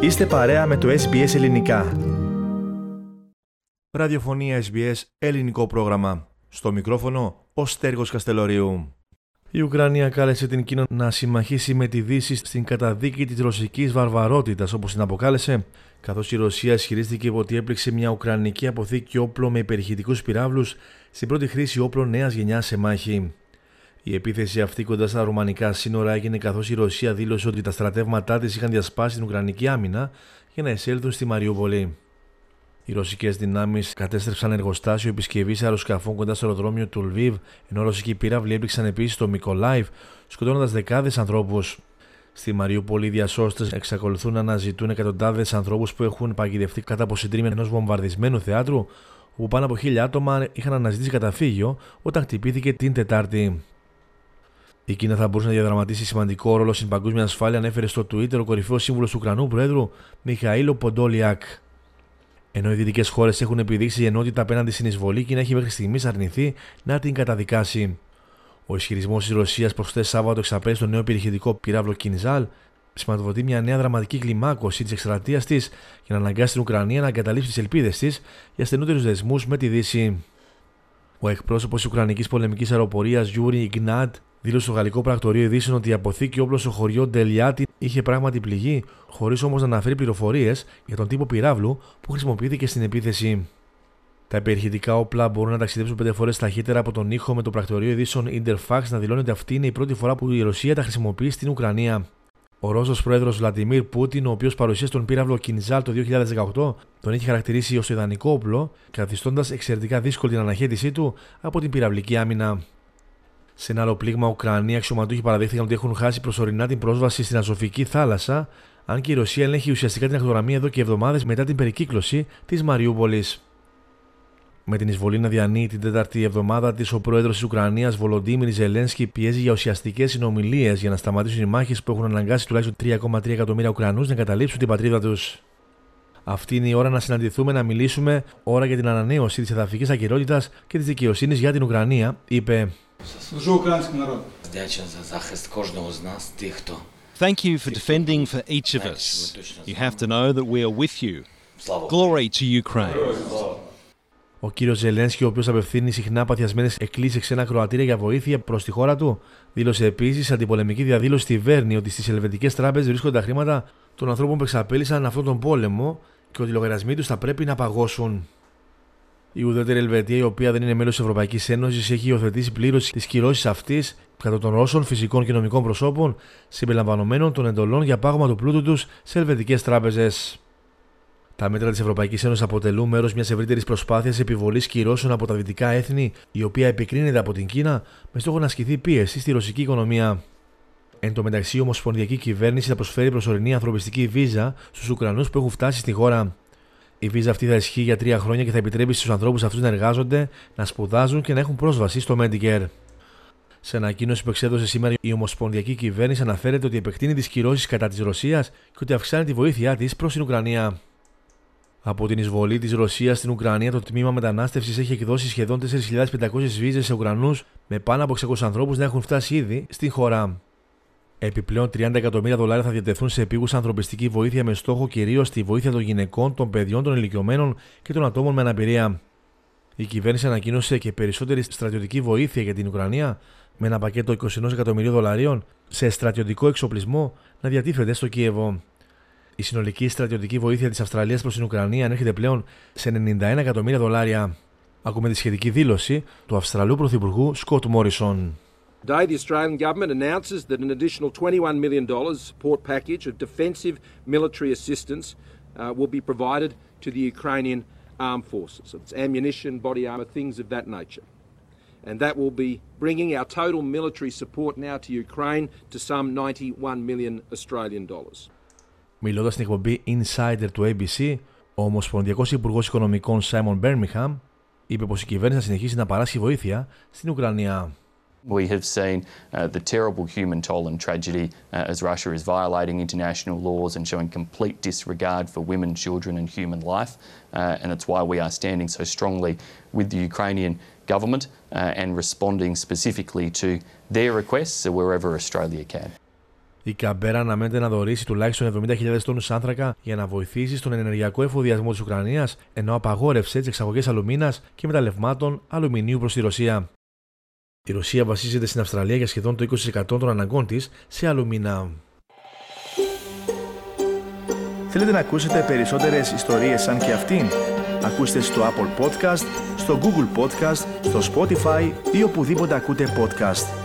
Είστε παρέα με το SBS Ελληνικά. Ραδιοφωνία SBS, ελληνικό πρόγραμμα. Στο μικρόφωνο, ο Στέργος Καστελωρίου. Η Ουκρανία κάλεσε την Κίνα να συμμαχήσει με τη Δύση στην καταδίκη της ρωσικής βαρβαρότητας, όπως την αποκάλεσε, καθώς η Ρωσία ισχυρίστηκε ότι έπληξε μια ουκρανική αποθήκη όπλων με υπερηχητικούς πυράβλους στην πρώτη χρήση όπλων νέας γενιάς σε μάχη. Η επίθεση αυτή κοντά στα ρουμανικά σύνορα έγινε καθώς η Ρωσία δήλωσε ότι τα στρατεύματά της είχαν διασπάσει την ουκρανική άμυνα για να εισέλθουν στη Μαριούπολη. Οι ρωσικές δυνάμεις κατέστρεψαν εργοστάσιο επισκευής αεροσκαφών κοντά στο αεροδρόμιο του Λβίβ, ενώ ρωσικοί πύραυλοι έπληξαν επίσης το Μικολάιβ, σκοτώνοντας δεκάδες ανθρώπους. Στη Μαριούπολη, οι διασώστες εξακολουθούν να αναζητούν εκατοντάδες ανθρώπους που έχουν παγιδευτεί κατά από συντρίμμια ενός βομβαρδισμένου θεάτρου, όπου πάνω από 1.000 άτομα είχαν αναζητήσει καταφύγιο όταν χτυπήθηκε την Τετάρτη. Η Κίνα θα μπορούσε να διαδραματίσει σημαντικό ρόλο στην παγκόσμια ασφάλεια, ανέφερε στο Twitter ο κορυφαίος σύμβουλος του Ουκρανού Προέδρου Μιχαήλο Ποντόλιακ. Ενώ οι δυτικές χώρες έχουν επιδείξει ενότητα απέναντι στην εισβολή, η Κίνα έχει μέχρι στιγμής αρνηθεί να την καταδικάσει. Ο ισχυρισμός της Ρωσίας προς χτες Σάββατο εξαπέλυσε τον νέο πυρηχητικό πυράβλο Κινζάλ, σηματοδοτεί μια νέα δραματική κλιμάκωση της εκστρατείας της για να αναγκάσει την Ουκρανία να εγκαταλείψει τις ελπίδες της για στενότερους δεσμούς με τη Δύση. Ο εκπρόσωπος της Ουκρανικής πολεμικής αεροπορίας Γιούρι Ιγνάτ δήλωσε στο γαλλικό πρακτορείο ειδήσεων ότι η αποθήκη όπλων στο χωριό Ντελιάτι είχε πράγματι πληγεί, χωρίς όμως να αναφέρει πληροφορίες για τον τύπο πυράβλου που χρησιμοποιήθηκε στην επίθεση. Τα υπερηχητικά όπλα μπορούν να ταξιδέψουν 5 φορές ταχύτερα από τον ήχο, με το πρακτορείο ειδήσεων Interfax να δηλώνει ότι αυτή είναι η πρώτη φορά που η Ρωσία τα χρησιμοποιεί στην Ουκρανία. Ο Ρώσος πρόεδρος Βλαντιμίρ Πούτιν, ο οποίος παρουσίασε τον πύραυλο Κινζάλ το 2018, τον είχε χαρακτηρίσει ως το ιδανικό όπλο, καθιστώντας εξαιρετικά δύσκολη την αναχέτησή του από την πυραυλική άμυνα. Σε ένα άλλο πλήγμα, Ουκρανοί αξιωματούχοι παραδείχθηκαν ότι έχουν χάσει προσωρινά την πρόσβαση στην Αζωφική θάλασσα, αν και η Ρωσία ελέγχει ουσιαστικά την ακτογραμμή εδώ και εβδομάδες μετά την περικύκλωση της Μαριούπολης. Με την εισβολή να διανύει την τέταρτη εβδομάδα της, ο πρόεδρος της Ουκρανίας Βολοντίμιρ Ζελένσκι πιέζει για ουσιαστικές συνομιλίες για να σταματήσουν οι μάχες που έχουν αναγκάσει τουλάχιστον 3,3 εκατομμύρια Ουκρανούς να εγκαταλείψουν την πατρίδα τους. Αυτή είναι η ώρα να συναντηθούμε, να μιλήσουμε, ώρα για την ανανέωση της εδαφικής ακεραιότητας και της δικαιοσύνης για την Ουκρανία, είπε. Thank you for defending for each of us. You have to know that we are with you. Glory to Ukraine. Ο κύριος Ζελένσκι, ο οποίος απευθύνει συχνά παθιασμένες εκκλήσεις σε ξένα κροατήρια για βοήθεια προς τη χώρα του, δήλωσε επίσης σε αντιπολεμική διαδήλωση στη Βέρνη ότι στις ελβετικές τράπεζες βρίσκονται τα χρήματα των ανθρώπων που εξαπέλυσαν αυτόν τον πόλεμο και ότι οι λογαριασμοί τους θα πρέπει να παγώσουν. Η ουδέτερη Ελβετία, η οποία δεν είναι μέλος της Ευρωπαϊκής Ένωσης, έχει υιοθετήσει πλήρως τις κυρώσεις αυτής κατά των Ρώσων φυσικών και νομικών προσώπων, συμπεριλαμβανομένων των εντολών για πάγωμα του πλούτου τους σε ελβετικές τράπεζες. Τα μέτρα της Ευρωπαϊκής Ένωσης αποτελούν μέρος μιας ευρύτερης προσπάθειας επιβολής κυρώσεων από τα δυτικά έθνη, η οποία επικρίνεται από την Κίνα με στόχο να ασκηθεί πίεση στη ρωσική οικονομία. Εν τω μεταξύ, η Ομοσπονδιακή Κυβέρνηση θα προσφέρει προσωρινή ανθρωπιστική βίζα στους Ουκρανούς που έχουν φτάσει στη χώρα. Η βίζα αυτή θα ισχύει για 3 χρόνια και θα επιτρέπει στους ανθρώπους αυτούς να εργάζονται, να σπουδάζουν και να έχουν πρόσβαση στο Medicare. Σε ανακοίνωση που εξέδωσε σήμερα, η Ομοσπονδιακή Κυβέρνηση αναφέρεται ότι επεκτείνει τις κυρώσεις κατά της Ρωσίας και ότι αυξάνει τη βοήθειά της προς την Ουκρανία. Από την εισβολή της Ρωσίας στην Ουκρανία, το τμήμα μετανάστευσης έχει εκδώσει σχεδόν 4.500 βίζες σε Ουκρανούς, με πάνω από 600 ανθρώπους να έχουν φτάσει ήδη στην χώρα. Επιπλέον, $30 εκατομμύρια θα διατεθούν σε επίγουσα ανθρωπιστική βοήθεια με στόχο κυρίως τη βοήθεια των γυναικών, των παιδιών, των ηλικιωμένων και των ατόμων με αναπηρία. Η κυβέρνηση ανακοίνωσε και περισσότερη στρατιωτική βοήθεια για την Ουκρανία, με ένα πακέτο $21 εκατομμυρίων σε στρατιωτικό εξοπλισμό να διατίθεται στο Κίεβο. Η συνολική στρατιωτική βοήθεια της Αυστραλίας προς την Ουκρανία ανέρχεται πλέον σε $91 εκατομμύρια. Ακούμε τη σχετική δήλωση του Αυστραλού Πρωθυπουργού Σκοτ Μόρισον. Today, the Australian government announces that an additional $21 million support package of defensive military assistance will be provided to the Ukrainian armed forces. It's ammunition, body armour, things of that nature. And that will be bringing our total military support now to Ukraine to some $91 million Australian dollars. Μιλώντας στην εκπομπή Insider του ABC, ο Ομοσπονδιακός Υπουργός Οικονομικών Simon Birmingham είπε πως η κυβέρνηση θα συνεχίσει να παράσχει βοήθεια στην Ουκρανία. We have seen the terrible human toll and tragedy as Russia is violating international laws and showing complete disregard for women, children and human life. And that's why we are standing so strongly with the Ukrainian government and responding specifically to their requests wherever Australia can. Η Καμπέρα αναμένεται να δωρήσει τουλάχιστον 70.000 τόνους άνθρακα για να βοηθήσει στον ενεργειακό εφοδιασμό της Ουκρανίας, ενώ απαγόρευσε τις εξαγωγές αλουμίνας και μεταλλευμάτων αλουμινίου προς τη Ρωσία. Η Ρωσία βασίζεται στην Αυστραλία για σχεδόν το 20% των αναγκών της σε αλουμίνα. Θέλετε να ακούσετε περισσότερες ιστορίες σαν και αυτήν? Ακούστε στο Apple Podcast, στο Google Podcast, στο Spotify ή οπουδήποτε ακούτε podcast.